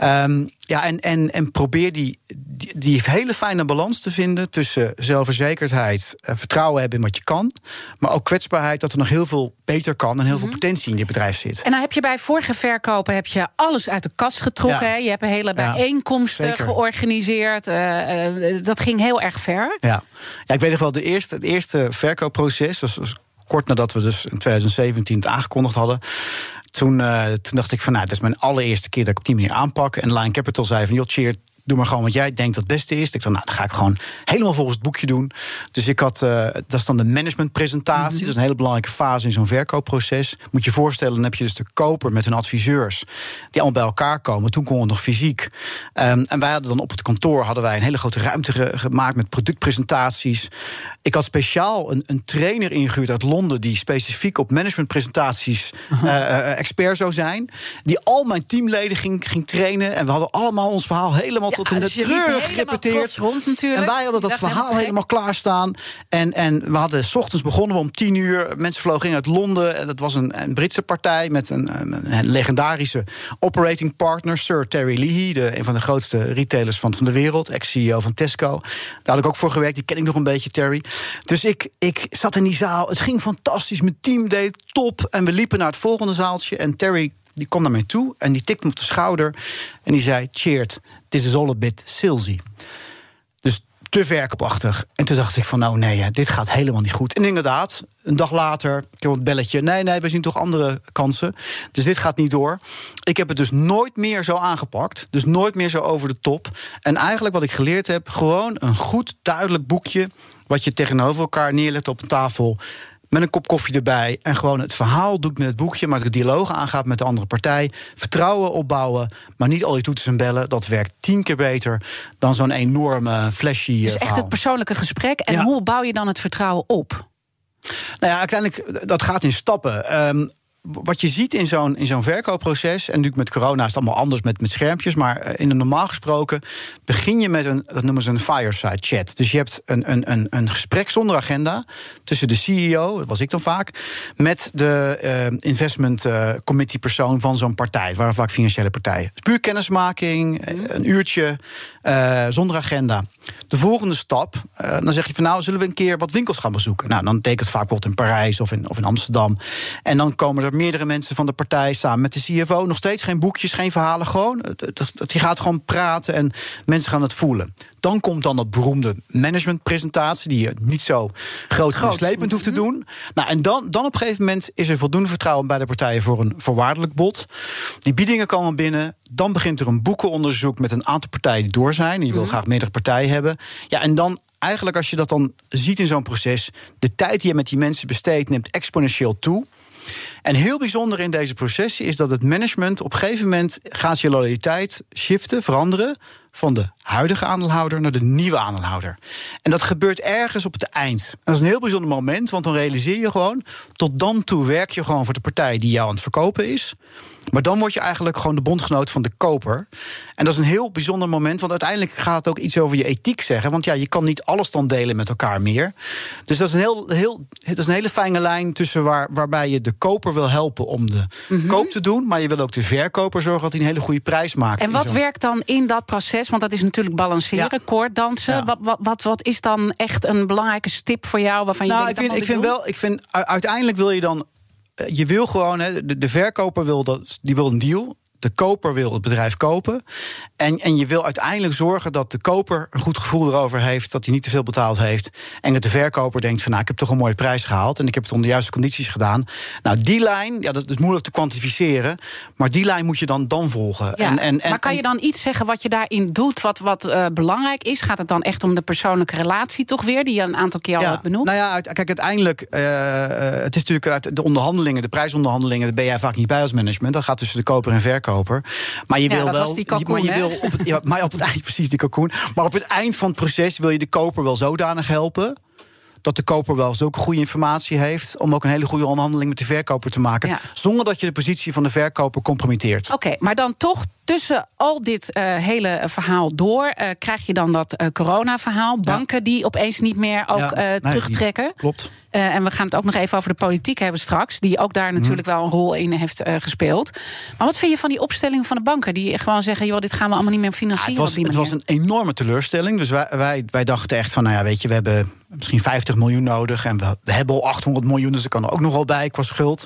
En probeer die hele fijne balans te vinden tussen zelfverzekerdheid, vertrouwen hebben in wat je kan, maar ook kwetsbaarheid dat er nog heel veel beter kan en heel veel potentie in dit bedrijf zit. En dan heb je bij vorige verkopen alles uit de kast getrokken. Ja. Je hebt een hele bijeenkomsten georganiseerd. Dat ging heel erg ver. Ja, ik weet nog wel, het eerste verkoopproces, was kort nadat we dus in 2017 het aangekondigd hadden. Toen dacht ik van, dat is mijn allereerste keer dat ik op die manier aanpak. En Lion Capital zei van, Tjeerd, doe maar gewoon wat jij denkt dat het beste is. Ik dacht, dan ga ik gewoon helemaal volgens het boekje doen. Dus ik had, dat is dan de managementpresentatie. Mm-hmm. Dat is een hele belangrijke fase in zo'n verkoopproces. Moet je voorstellen, dan heb je dus de koper met hun adviseurs, die allemaal bij elkaar komen. Toen kon het nog fysiek. En wij hadden dan op het kantoor een hele grote ruimte gemaakt met productpresentaties. Ik had speciaal een trainer ingehuurd uit Londen, die specifiek op managementpresentaties expert zou zijn. Die al mijn teamleden ging trainen. En we hadden allemaal ons verhaal helemaal tot in de treur gerepeteerd. En wij hadden dat verhaal helemaal klaarstaan. En we hadden 's ochtends begonnen om 10:00. Mensen vlogen in uit Londen. En dat was een Britse partij met een legendarische operating partner, Sir Terry Leahy, een van de grootste retailers van de wereld, ex-CEO van Tesco. Daar had ik ook voor gewerkt. Die ken ik nog een beetje, Terry. Dus ik zat in die zaal. Het ging fantastisch. Mijn team deed top. En we liepen naar het volgende zaaltje. En Terry die kwam naar mij toe en die tikte me op de schouder. En die zei, Tjeerd, this is all a bit salesy. Dus te verkoopachtig. En toen dacht ik van, nou nee, dit gaat helemaal niet goed. En inderdaad, een dag later, ik heb een belletje. Nee, we zien toch andere kansen. Dus dit gaat niet door. Ik heb het dus nooit meer zo aangepakt. Dus nooit meer zo over de top. En eigenlijk wat ik geleerd heb, gewoon een goed, duidelijk boekje, wat je tegenover elkaar neerlegt op een tafel, met een kop koffie erbij. En gewoon het verhaal doet met het boekje, maar de dialoog aangaat met de andere partij. Vertrouwen opbouwen, maar niet al die toetsen en bellen. Dat werkt 10 keer beter dan zo'n enorme flashy Dus echt het persoonlijke gesprek. En hoe bouw je dan het vertrouwen op? Nou ja, uiteindelijk, dat gaat in stappen. Wat je ziet in zo'n verkoopproces, en natuurlijk met corona is het allemaal anders met schermpjes, maar in een normaal gesproken begin je met dat noemen ze een fireside chat. Dus je hebt een gesprek zonder agenda tussen de CEO, dat was ik dan vaak, met de investment committee persoon van zo'n partij. Het waren vaak financiële partijen. Puur kennismaking, een uurtje, zonder agenda. De volgende stap, dan zeg je van nou, zullen we een keer wat winkels gaan bezoeken? Nou, dan betekent het vaak bijvoorbeeld in Parijs of in Amsterdam. En dan komen er meerdere mensen van de partij samen met de CFO. Nog steeds geen boekjes, geen verhalen, gewoon. Je gaat gewoon praten en mensen gaan het voelen. Dan komt dan dat beroemde managementpresentatie, die je niet zo groot en slepend hoeft te doen. Nou, en dan op een gegeven moment is er voldoende vertrouwen bij de partijen voor een voorwaardelijk bod. Die biedingen komen binnen. Dan begint er een boekenonderzoek met een aantal partijen die door zijn. Je wil graag meerdere partijen hebben. Ja, en dan eigenlijk, als je dat dan ziet in zo'n proces, de tijd die je met die mensen besteedt neemt exponentieel toe. En heel bijzonder in deze processen is dat het management op een gegeven moment gaat je loyaliteit shiften, veranderen, van de huidige aandeelhouder naar de nieuwe aandeelhouder. En dat gebeurt ergens op het eind. Dat is een heel bijzonder moment, want dan realiseer je gewoon, tot dan toe werk je gewoon voor de partij die jou aan het verkopen is. Maar dan word je eigenlijk gewoon de bondgenoot van de koper. En dat is een heel bijzonder moment, want uiteindelijk gaat het ook iets over je ethiek zeggen. Want ja, je kan niet alles dan delen met elkaar meer. Dus dat is een hele fijne lijn tussen waarbij je de koper wil helpen om de koop te doen, maar je wil ook de verkoper zorgen dat hij een hele goede prijs maakt. En wat werkt dan in dat proces? Want dat is natuurlijk balanceren, koorddansen. Ja. Wat is dan echt een belangrijke stip voor jou waarvan je denkt, uiteindelijk wil je dan, je wil gewoon, de verkoper wil een deal. De koper wil het bedrijf kopen. En je wil uiteindelijk zorgen dat de koper een goed gevoel erover heeft, dat hij niet te veel betaald heeft. En dat de verkoper denkt van nou, ik heb toch een mooie prijs gehaald en ik heb het onder de juiste condities gedaan. Nou, die lijn, ja, dat is moeilijk te kwantificeren, maar die lijn moet je dan volgen. Ja, maar kan je dan iets zeggen wat je daarin doet, wat belangrijk is? Gaat het dan echt om de persoonlijke relatie toch weer, die je een aantal keer al hebt benoemd? Nou ja, kijk, uiteindelijk, het is natuurlijk uit de onderhandelingen, de prijsonderhandelingen, daar ben jij vaak niet bij als management. Dat gaat tussen de koper en verkoper. Maar je wil wel. Maar op het eind, precies die kalkoen. Maar op het eind van het proces wil je de koper wel zodanig helpen dat de koper wel zulke goede informatie heeft om ook een hele goede onderhandeling met de verkoper te maken, zonder dat je de positie van de verkoper compromitteert. Oké, maar dan toch tussen al dit hele verhaal door krijg je dan dat corona-verhaal. Banken die opeens niet meer terugtrekken. Klopt. En we gaan het ook nog even over de politiek hebben straks, die ook daar natuurlijk wel een rol in heeft gespeeld. Maar wat vind je van die opstelling van de banken die gewoon zeggen, joh, dit gaan we allemaal niet meer financieren? Het was een enorme teleurstelling. Dus wij dachten echt van, nou ja, weet je, we hebben misschien 50 miljoen nodig en we hebben al 800 miljoen, dus er kan er ook nog wel bij qua schuld.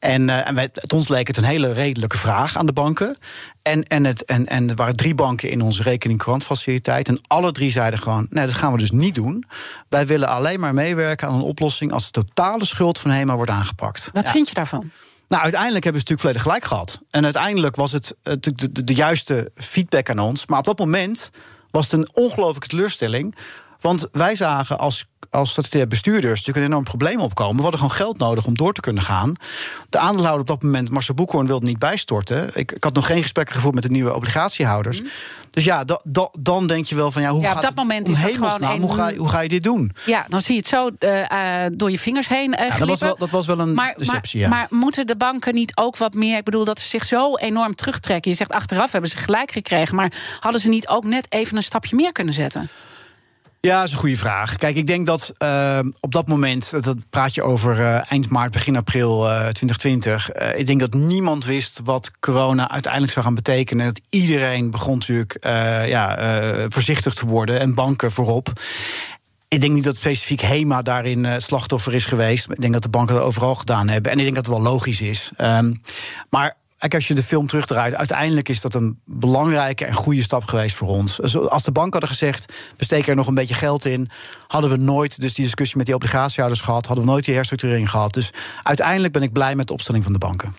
En ons leek het een hele redelijke vraag aan de banken. En er waren 3 banken in onze rekening-courant-faciliteit. En alle 3 zeiden gewoon, nee, dat gaan we dus niet doen. Wij willen alleen maar meewerken aan een oplossing als de totale schuld van HEMA wordt aangepakt. Wat vind je daarvan? Nou, uiteindelijk hebben ze natuurlijk volledig gelijk gehad. En uiteindelijk was het de juiste feedback aan ons. Maar op dat moment was het een ongelooflijke teleurstelling. Want wij zagen als statutair bestuurders natuurlijk een enorm probleem opkomen. We hadden gewoon geld nodig om door te kunnen gaan. De aandeelhouder op dat moment, Marcel Boekhoorn, wilde niet bijstorten. Ik had nog geen gesprekken gevoerd met de nieuwe obligatiehouders. Dus ja, dan denk je wel van, ja, hoe gaat op dat moment is dat gewoon hoe ga je dit doen? Ja, dan zie je het zo door je vingers heen glippen. Dat was wel een deceptie, maar moeten de banken niet ook wat meer, ik bedoel, dat ze zich zo enorm terugtrekken? Je zegt achteraf hebben ze gelijk gekregen, maar hadden ze niet ook net even een stapje meer kunnen zetten? Ja, dat is een goede vraag. Kijk, ik denk dat op dat moment, dat praat je over eind maart, begin april 2020... ik denk dat niemand wist wat corona uiteindelijk zou gaan betekenen. Dat iedereen begon natuurlijk voorzichtig te worden en banken voorop. Ik denk niet dat specifiek HEMA daarin slachtoffer is geweest. Ik denk dat de banken dat overal gedaan hebben. En ik denk dat het wel logisch is. Maar als je de film terugdraait, uiteindelijk is dat een belangrijke en goede stap geweest voor ons. Dus als de bank hadden gezegd, we steken er nog een beetje geld in, hadden we nooit dus die discussie met die obligatiehouders gehad, hadden we nooit die herstructurering gehad. Dus uiteindelijk ben ik blij met de opstelling van de banken.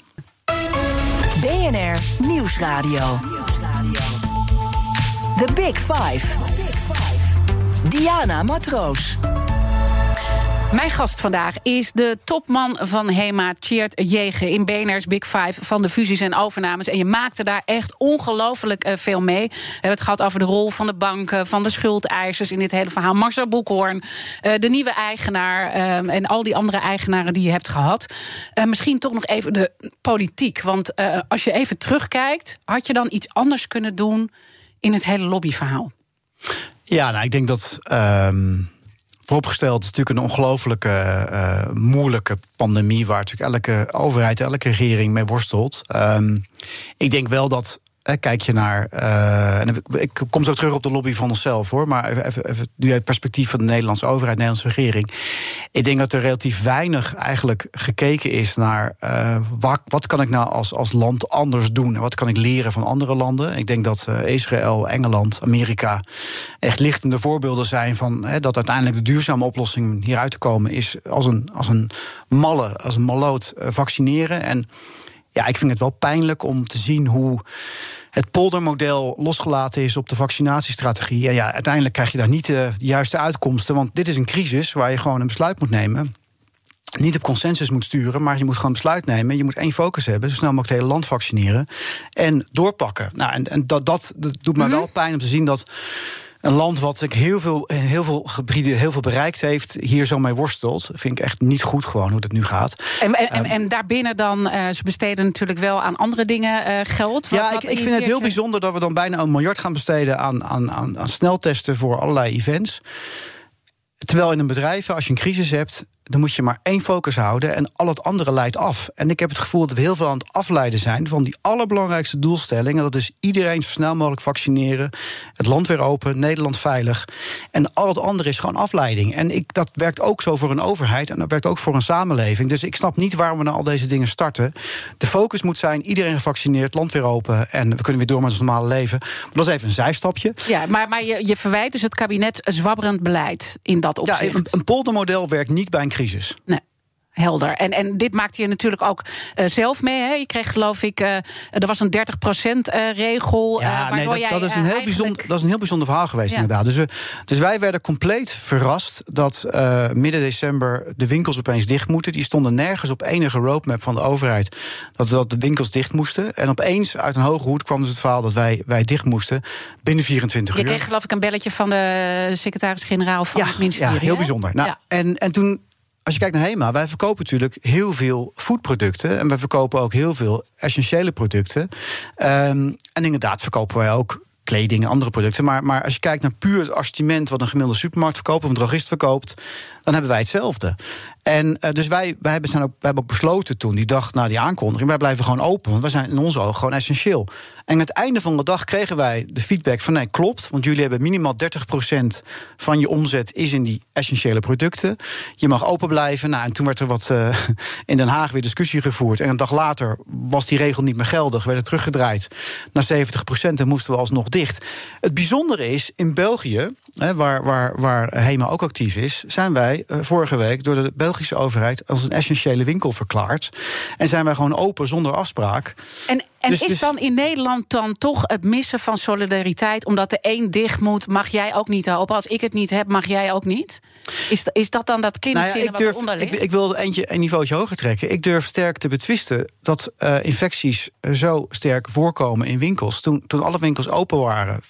BNR Nieuwsradio. The Big Five. Diana Matroos. Mijn gast vandaag is de topman van HEMA, Tjeerd Jegen, in BNR's Big Five van de fusies en overnames. En je maakte daar echt ongelooflijk veel mee. We hebben het gehad over de rol van de banken, van de schuldeisers in dit hele verhaal. Marcel Boekhoorn, de nieuwe eigenaar en al die andere eigenaren die je hebt gehad. Misschien toch nog even de politiek. Want als je even terugkijkt, had je dan iets anders kunnen doen in het hele lobbyverhaal? Ja, nou, ik denk dat vooropgesteld is natuurlijk een ongelooflijke moeilijke pandemie waar natuurlijk elke overheid, elke regering mee worstelt. Ik denk wel dat, kijk je naar, en ik kom zo terug op de lobby van onszelf hoor, maar even nu het perspectief van de Nederlandse overheid, de Nederlandse regering. Ik denk dat er relatief weinig eigenlijk gekeken is naar wat kan ik nou als land anders doen en wat kan ik leren van andere landen. Ik denk dat Israël, Engeland, Amerika echt lichtende voorbeelden zijn van dat uiteindelijk de duurzame oplossing hieruit te komen is als een malloot vaccineren. En ja, ik vind het wel pijnlijk om te zien hoe het poldermodel losgelaten is op de vaccinatiestrategie. En ja, uiteindelijk krijg je daar niet de juiste uitkomsten, want dit is een crisis waar je gewoon een besluit moet nemen. Niet op consensus moet sturen, maar je moet gewoon besluit nemen. Je moet één focus hebben, zo snel mogelijk het hele land vaccineren en doorpakken. Nou, en dat doet me wel pijn om te zien dat een land wat heel veel gebieden heel veel bereikt heeft, hier zo mee worstelt. Vind ik echt niet goed gewoon hoe dat nu gaat. En daarbinnen dan, ze besteden natuurlijk wel aan andere dingen geld. Ik vind het heel bijzonder dat we dan bijna $1 miljard gaan besteden aan sneltesten voor allerlei events. Terwijl in een bedrijf, als je een crisis hebt, dan moet je maar één focus houden en al het andere leidt af. En ik heb het gevoel dat we heel veel aan het afleiden zijn van die allerbelangrijkste doelstelling. En dat is iedereen zo snel mogelijk vaccineren, het land weer open, Nederland veilig. En al het andere is gewoon afleiding. En dat werkt ook zo voor een overheid en dat werkt ook voor een samenleving. Dus ik snap niet waarom we nou al deze dingen starten. De focus moet zijn, iedereen gevaccineerd, land weer open en we kunnen weer door met ons normale leven. Maar dat is even een zijstapje. Ja, maar je verwijt dus het kabinet zwabberend beleid in dat opzicht. Ja, een poldermodel werkt niet bij een crisis. Nee. Helder. En dit maakte je natuurlijk ook zelf mee. Hè? Je kreeg, geloof ik, er was een 30% regel. Dat is een heel bijzonder verhaal geweest, inderdaad. Dus wij werden compleet verrast dat midden december de winkels opeens dicht moeten. Die stonden nergens op enige roadmap van de overheid dat de winkels dicht moesten. En opeens uit een hoge hoed kwam dus het verhaal dat wij dicht moesten binnen 24 uur. Je kreeg, geloof ik, een belletje van de secretaris-generaal van het ministerie. Ja, heel bijzonder. Nou, en toen, als je kijkt naar HEMA, wij verkopen natuurlijk heel veel foodproducten en wij verkopen ook heel veel essentiële producten. En inderdaad verkopen wij ook kleding en andere producten. Maar als je kijkt naar puur het assortiment wat een gemiddelde supermarkt verkoopt of een drogist verkoopt, dan hebben wij hetzelfde. En dus wij hebben ook besloten toen, die dag na die aankondiging, wij blijven gewoon open, want wij zijn in onze ogen gewoon essentieel. En aan het einde van de dag kregen wij de feedback van nee, klopt, want jullie hebben minimaal 30% van je omzet is in die essentiële producten. Je mag open blijven. Nou, en toen werd er wat in Den Haag weer discussie gevoerd. En een dag later was die regel niet meer geldig, werd het teruggedraaid naar 70% en moesten we alsnog dicht. Het bijzondere is, in België, waar HEMA ook actief is, zijn wij vorige week door de Belgische overheid als een essentiële winkel verklaard. En zijn wij gewoon open zonder afspraak. En is dan in Nederland dan toch het missen van solidariteit, omdat de een dicht moet, mag jij ook niet open? Als ik het niet heb, mag jij ook niet? Is dat dan dat kinderzinnen wat eronder ligt? Ik wil een niveautje hoger trekken. Ik durf sterk te betwisten dat infecties zo sterk voorkomen in winkels. Toen alle winkels open waren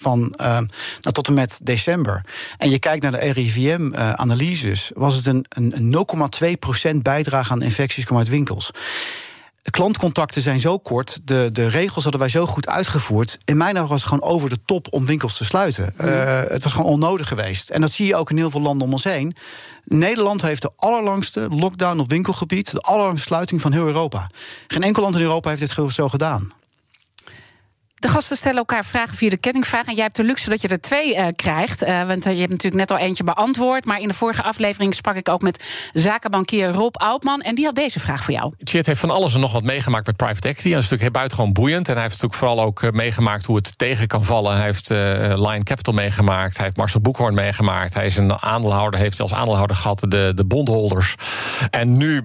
tot en met december. En je kijkt naar de RIVM-analyses, was het een 0,2% bijdrage aan infecties kwam uit winkels. De klantcontacten zijn zo kort, de regels hadden wij zo goed uitgevoerd. In mijn ogen was het gewoon over de top om winkels te sluiten. Het was gewoon onnodig geweest. En dat zie je ook in heel veel landen om ons heen. Nederland heeft de allerlangste lockdown op winkelgebied, de allerlangste sluiting van heel Europa. Geen enkel land in Europa heeft dit zo gedaan. De gasten stellen elkaar vragen via de kettingvraag. En jij hebt de luxe dat je er 2 krijgt. Want je hebt natuurlijk net al eentje beantwoord. Maar in de vorige aflevering sprak ik ook met zakenbankier Rob Oudman. En die had deze vraag voor jou. Tjeerd heeft van alles en nog wat meegemaakt met private equity. En dat is natuurlijk buitengewoon boeiend. En hij heeft natuurlijk vooral ook meegemaakt hoe het tegen kan vallen. Hij heeft Lion Capital meegemaakt. Hij heeft Marcel Boekhoorn meegemaakt. Hij is een aandeelhouder, heeft als aandeelhouder gehad de bondholders. En nu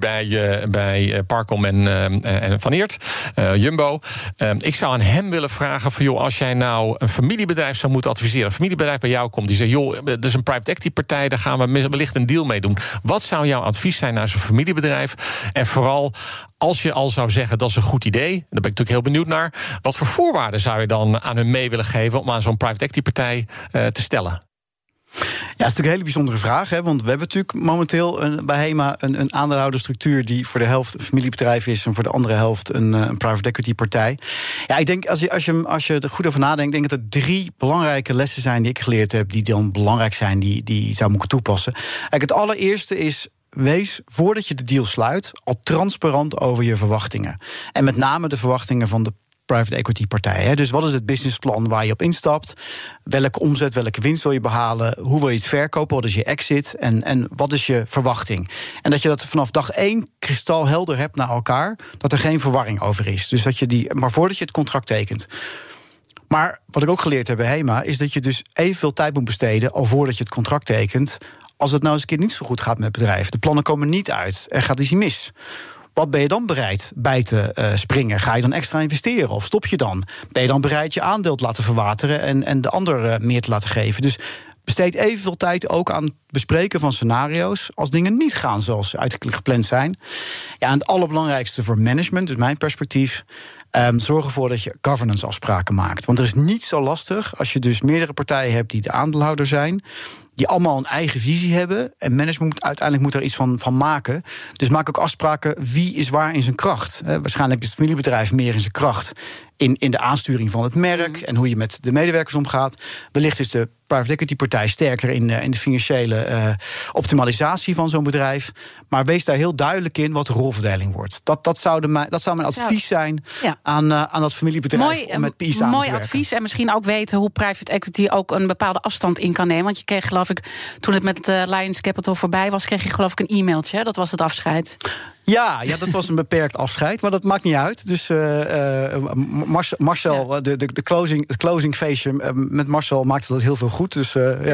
bij Parcom en Van Eert, Jumbo. Ik zou aan hem willen vragen van, joh, als jij nou een familiebedrijf zou moeten adviseren, een familiebedrijf bij jou komt die zegt, joh, er is een private equity partij, daar gaan we wellicht een deal mee doen. Wat zou jouw advies zijn naar zo'n familiebedrijf? En vooral, als je al zou zeggen dat is een goed idee, daar ben ik natuurlijk heel benieuwd naar, wat voor voorwaarden zou je dan aan hun mee willen geven om aan zo'n private equity partij te stellen? Ja, dat is natuurlijk een hele bijzondere vraag. Hè? Want we hebben natuurlijk momenteel bij HEMA een aandeelhoudersstructuur die voor de helft een familiebedrijf is en voor de andere helft een private equity partij. Ja, ik denk, als je er goed over nadenkt, denk ik dat er 3 belangrijke lessen zijn die ik geleerd heb, die dan belangrijk zijn, die zou moeten toepassen. Kijk, het allereerste is, wees, voordat je de deal sluit, al transparant over je verwachtingen. En met name de verwachtingen van de private equity partijen. Dus wat is het businessplan waar je op instapt? Welke omzet, welke winst wil je behalen? Hoe wil je het verkopen? Wat is je exit? En wat is je verwachting? En dat je dat vanaf dag 1 kristalhelder hebt naar elkaar, dat er geen verwarring over is. Dus dat je maar voordat je het contract tekent. Maar wat ik ook geleerd heb bij HEMA is dat je dus evenveel tijd moet besteden al voordat je het contract tekent, als het nou eens een keer niet zo goed gaat met het bedrijf. De plannen komen niet uit. Er gaat iets mis. Wat ben je dan bereid bij te springen? Ga je dan extra investeren of stop je dan? Ben je dan bereid je aandeel te laten verwateren en de ander meer te laten geven? Dus besteed evenveel tijd ook aan het bespreken van scenario's als dingen niet gaan zoals eigenlijk gepland zijn. Ja, en het allerbelangrijkste voor management, dus mijn perspectief, zorg ervoor dat je governance afspraken maakt. Want er is niet zo lastig als je dus meerdere partijen hebt die de aandeelhouder zijn, die allemaal een eigen visie hebben. En management uiteindelijk moet er iets van maken. Dus maak ook afspraken wie is waar in zijn kracht. Waarschijnlijk is het familiebedrijf meer in zijn kracht in de aansturing van het merk en hoe je met de medewerkers omgaat. Wellicht is de private equity partij sterker in de financiële optimalisatie van zo'n bedrijf. Maar wees daar heel duidelijk in wat de rolverdeling wordt. Dat zou mijn advies zijn aan dat familiebedrijf om met PI samen te werken. Mooi advies en misschien ook weten hoe private equity ook een bepaalde afstand in kan nemen. Want je kreeg, geloof ik, toen het met Lions Capital voorbij was, kreeg je geloof ik een e-mailtje. Dat was het afscheid. Ja, dat was een beperkt afscheid, maar dat maakt niet uit. Dus Marcel, het closing feestje met Marcel maakte dat heel veel goed. Dus,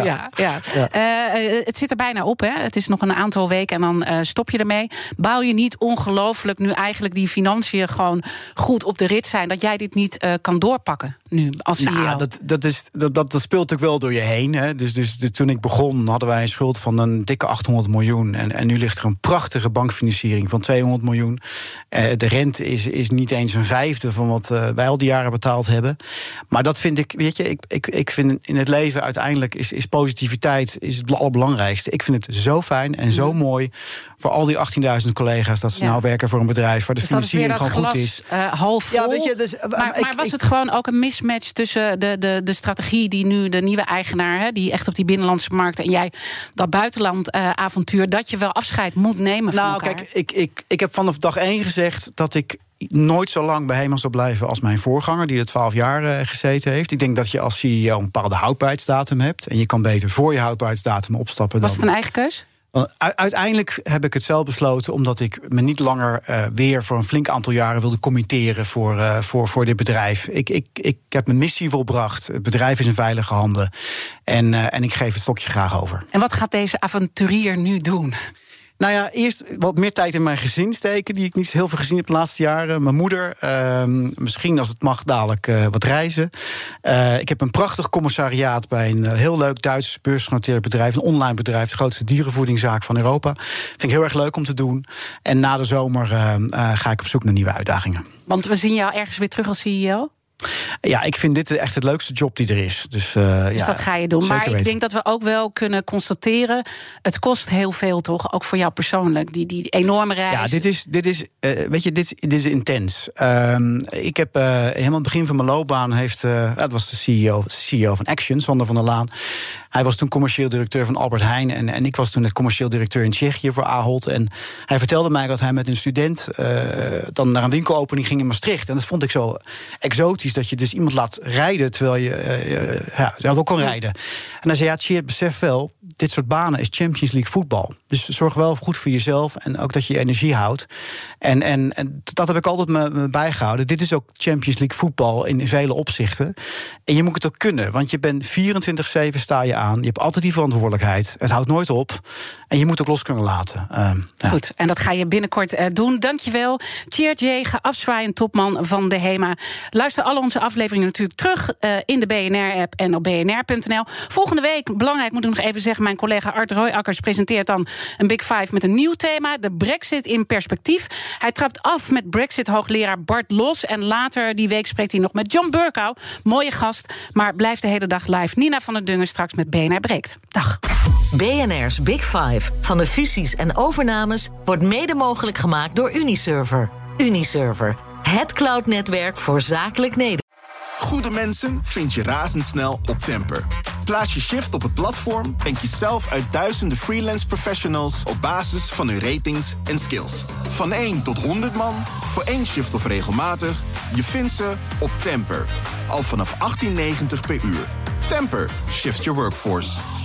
het zit er bijna op, hè? Het is nog een aantal weken en dan stop je ermee. Baal je niet ongelooflijk nu eigenlijk die financiën gewoon goed op de rit zijn, dat jij dit niet kan doorpakken nu als CEO? Nou, dat speelt natuurlijk wel door je heen. Hè. Dus toen ik begon hadden wij een schuld van een dikke 800 miljoen. En nu ligt er een prachtige bankfinanciering van 200 miljoen. De rente is niet eens een vijfde van wat wij al die jaren betaald hebben. Maar dat vind ik, weet je, ik vind in het leven uiteindelijk is positiviteit is het allerbelangrijkste. Ik vind het zo fijn en zo mooi voor al die 18.000 collega's dat ze nou werken voor een bedrijf waar de financiering gewoon goed is. Half vol. Ja, weet je, dus, maar was het gewoon ook een mismatch tussen de strategie die nu de nieuwe eigenaar, die echt op die binnenlandse markt, en jij dat buitenland avontuur, dat je wel afscheid moet nemen van elkaar? Nou, kijk, ik heb vanaf dag 1 gezegd dat ik nooit zo lang bij HEMA zou blijven als mijn voorganger, die er 12 jaar gezeten heeft. Ik denk dat je als CEO een bepaalde houdbaarheidsdatum hebt en je kan beter voor je houdbaarheidsdatum opstappen. Was het een eigen keus? Uiteindelijk heb ik het zelf besloten, omdat ik me niet langer weer voor een flink aantal jaren wilde committeren voor dit bedrijf. Ik heb mijn missie volbracht. Het bedrijf is in veilige handen. En ik geef het stokje graag over. En wat gaat deze avonturier nu doen? Nou ja, eerst wat meer tijd in mijn gezin steken, die ik niet heel veel gezien heb de laatste jaren. Mijn moeder, misschien als het mag dadelijk wat reizen. Ik heb een prachtig commissariaat bij een heel leuk Duits beursgenoteerd bedrijf, een online bedrijf, de grootste dierenvoedingszaak van Europa. Vind ik heel erg leuk om te doen. En na de zomer ga ik op zoek naar nieuwe uitdagingen. Want we zien jou ergens weer terug als CEO? Ja, ik vind dit echt het leukste job die er is. Dus dat ga je doen. Maar ik denk dat we ook wel kunnen constateren, het kost heel veel, toch? Ook voor jou persoonlijk, die enorme reis. Ja, dit is intens. Ik heb helemaal het begin van mijn loopbaan dat was de CEO van Action, Sander van der Laan. Hij was toen commercieel directeur van Albert Heijn. En ik was toen het commercieel directeur in Tsjechië voor Ahold. En hij vertelde mij dat hij met een student dan naar een winkelopening ging in Maastricht. En dat vond ik zo exotisch, dat je dus iemand laat rijden terwijl je zelf ook kan rijden. En hij zei, Tjeerd, besef wel, dit soort banen is Champions League voetbal. Dus zorg wel goed voor jezelf en ook dat je energie houdt. En dat heb ik altijd me bijgehouden. Dit is ook Champions League voetbal in vele opzichten. En je moet het ook kunnen, want je bent 24/7 sta je aan. Je hebt altijd die verantwoordelijkheid. Het houdt nooit op. En je moet ook los kunnen laten. Goed, en dat ga je binnenkort doen. Dankjewel, Tjeerd Jegen, afzwaaiend topman van de HEMA. Luister alle onze afleveringen natuurlijk terug in de BNR-app en op bnr.nl. Volgende week, belangrijk moet ik nog even zeggen, mijn collega Art Royakkers presenteert dan een Big Five met een nieuw thema, de Brexit in perspectief. Hij trapt af met Brexit-hoogleraar Bart Los. En later die week spreekt hij nog met John Burkau. Mooie gast, maar blijft de hele dag live. Nina van der Dungen straks met BNR Breekt. Dag. BNR's Big Five van de fusies en overnames wordt mede mogelijk gemaakt door Uniserver. Uniserver, het cloudnetwerk voor zakelijk Nederland. Goede mensen vind je razendsnel op Temper. Plaats je shift op het platform en kies zelf uit duizenden freelance professionals op basis van hun ratings en skills. Van 1 tot 100 man, voor 1 shift of regelmatig, je vindt ze op Temper. Al vanaf 18,90 per uur. Temper, shift your workforce.